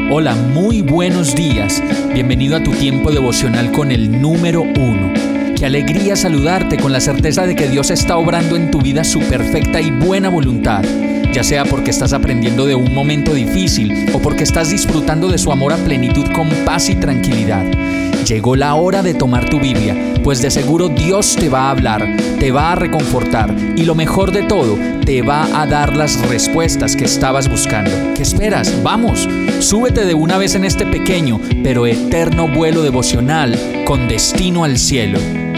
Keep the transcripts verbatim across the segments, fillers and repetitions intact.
Hola, muy buenos días. Bienvenido a tu tiempo devocional con el número uno. Qué alegría saludarte con la certeza de que Dios está obrando en tu vida su perfecta y buena voluntad, ya sea porque estás aprendiendo de un momento difícil o porque estás disfrutando de su amor a plenitud con paz y tranquilidad. Llegó la hora de tomar tu Biblia, pues de seguro Dios te va a hablar, te va a reconfortar y lo mejor de todo, te va a dar las respuestas que estabas buscando. ¿Qué esperas? ¡Vamos! Súbete de una vez en este pequeño pero eterno vuelo devocional con destino al cielo.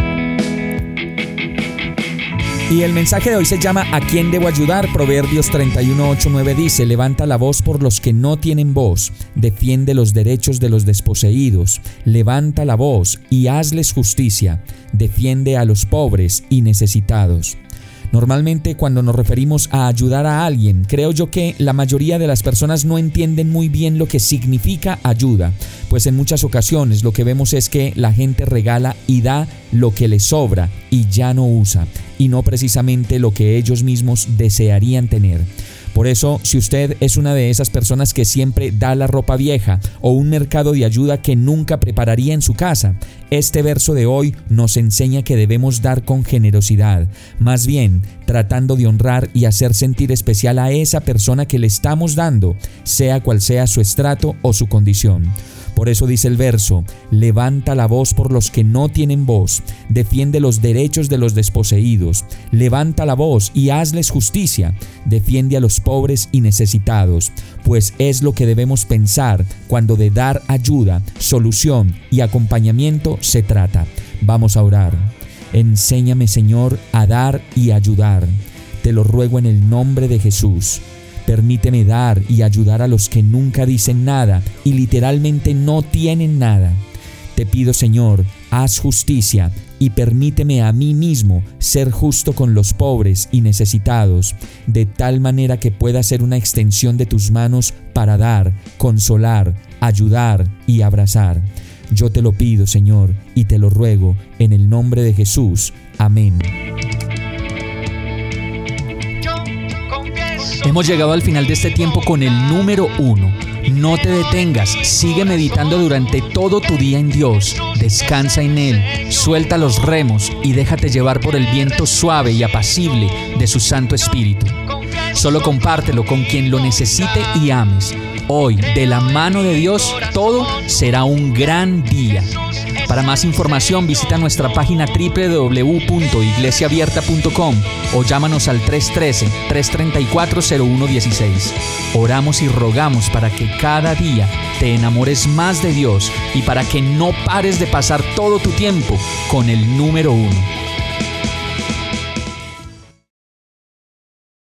Y el mensaje de hoy se llama ¿A quién debo ayudar? Proverbios treinta y uno, ocho, nueve dice: levanta la voz por los que no tienen voz, defiende los derechos de los desposeídos, levanta la voz y hazles justicia, defiende a los pobres y necesitados. Normalmente cuando nos referimos a ayudar a alguien, creo yo que la mayoría de las personas no entienden muy bien lo que significa ayuda, pues en muchas ocasiones lo que vemos es que la gente regala y da lo que les sobra y ya no usa, y no precisamente lo que ellos mismos desearían tener. Por eso, si usted es una de esas personas que siempre da la ropa vieja o un mercado de ayuda que nunca prepararía en su casa, este verso de hoy nos enseña que debemos dar con generosidad, más bien tratando de honrar y hacer sentir especial a esa persona que le estamos dando, sea cual sea su estrato o su condición. Por eso dice el verso: levanta la voz por los que no tienen voz, defiende los derechos de los desposeídos, levanta la voz y hazles justicia, defiende a los pobres y necesitados, pues es lo que debemos pensar cuando de dar ayuda, solución y acompañamiento se trata. Vamos a orar. Enséñame, Señor, a dar y ayudar. Te lo ruego en el nombre de Jesús. Permíteme dar y ayudar a los que nunca dicen nada y literalmente no tienen nada. Te pido, Señor, haz justicia y permíteme a mí mismo ser justo con los pobres y necesitados, de tal manera que pueda ser una extensión de tus manos para dar, consolar, ayudar y abrazar. Yo te lo pido, Señor, y te lo ruego en el nombre de Jesús. Amén. Hemos llegado al final de este tiempo con el número uno. No te detengas, sigue meditando durante todo tu día en Dios. Descansa en Él, suelta los remos y déjate llevar por el viento suave y apacible de su Santo Espíritu. Solo compártelo con quien lo necesite y ames. Hoy, de la mano de Dios, todo será un gran día. Para más información visita nuestra página doble u doble u doble u punto iglesia abierta punto com o llámanos al tres uno tres, tres tres cuatro, cero uno uno seis. Oramos y rogamos para que cada día te enamores más de Dios y para que no pares de pasar todo tu tiempo con el número uno.